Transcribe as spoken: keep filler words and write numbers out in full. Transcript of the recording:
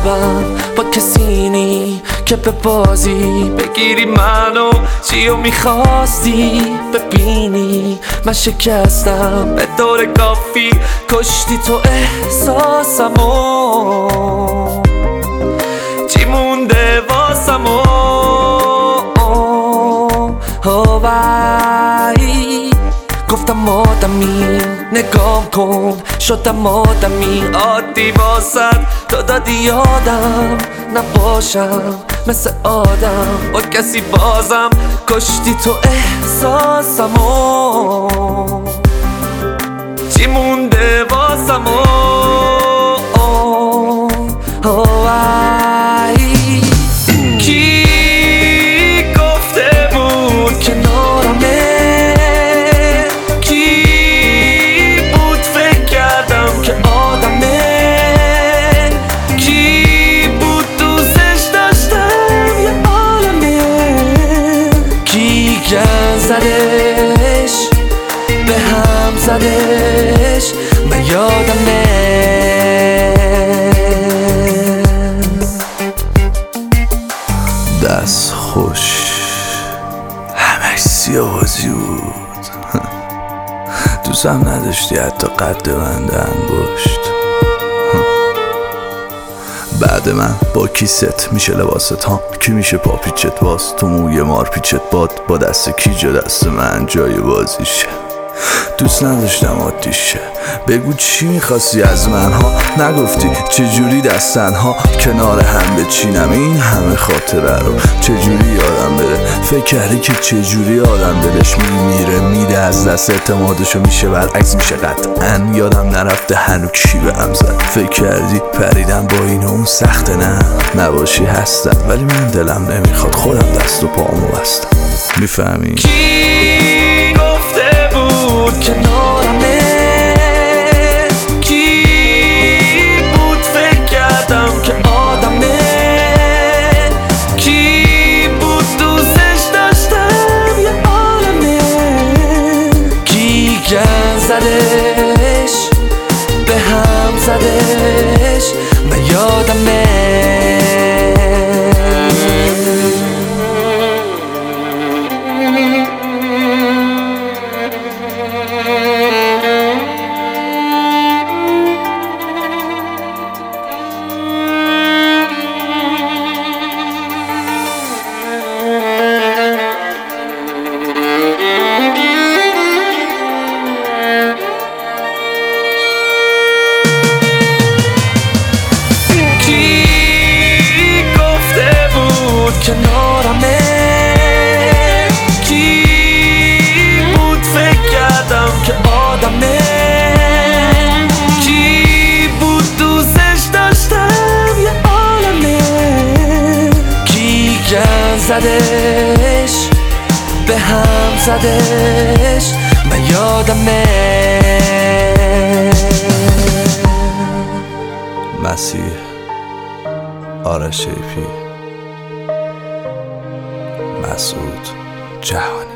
قلبم با کسی نی که به بازی بگیری منو. چیو میخواستی ببینی من شکستم به دور کافی، کشتی تو احساسمو. چی مونده واسمو؟ وای گفتم آدمی نگام کن، شدم آدمی عادی واسد تو دادی یادم نباشم مثل آدم با کسی بازم. کشتی تو احساسمو. چی مونده واسمو؟ زدش به هم زدش من یادمه. دست خوش همش سیاوازی بود. دوستم نداشتی حتی قد بنده انگشت. بعد من با کی ست میشه لباست ها، کی میشه پا پیچت باز تو موی مار پیچت باد. با دست کی جا دست من جای بازیشه. دوست نداشتم عادیشه. بگو چی میخواستی از من ها، نگفتی چجوری دستن ها کنار هم بچینم این همه خاطره رو. چجوری یادم بره فکر کردی که چجوری آدم دلش میمیره میده از دست اعتمادشو میشه برعکس میشه. قطعا یادم نرفته هنو کی به هم زد. فکر کردی پریدم با این اون سخته، نه نباشی هستم ولی من دلم نمیخواد خودم دست و پامو بستم. میفهمی؟ کی گفته بود کنارمه؟ کی بود فکر کردم که آدمه؟ کی بود دوستش داشتم یه عالمه؟ کی گن زدش به هم زدش من یادمه. کنارمه؟ کی بود فکر کردم که آدمه؟ کی بود دوستش داشتم یه عالمه؟ کی گن زدش به هم زدش من یادمه. مسیح آرش شیپی، مسعود جهانی.